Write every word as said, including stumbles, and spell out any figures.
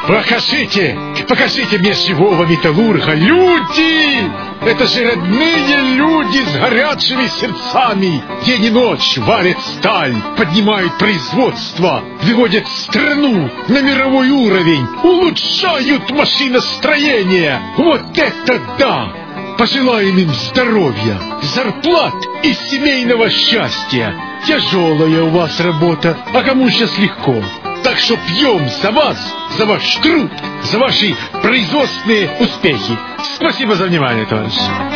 Покажите, покажите мне живого металлурга. Люди! Это же родные люди с горячими сердцами. День и ночь варят сталь, поднимают производство, выводят страну на мировой уровень, улучшают машиностроение. Вот это да! Пожелаем им здоровья, зарплат и семейного счастья. Тяжелая у вас работа, а кому сейчас легко. Так что пьем за вас, за ваш труд, за ваши производственные успехи. Спасибо за внимание, товарищи.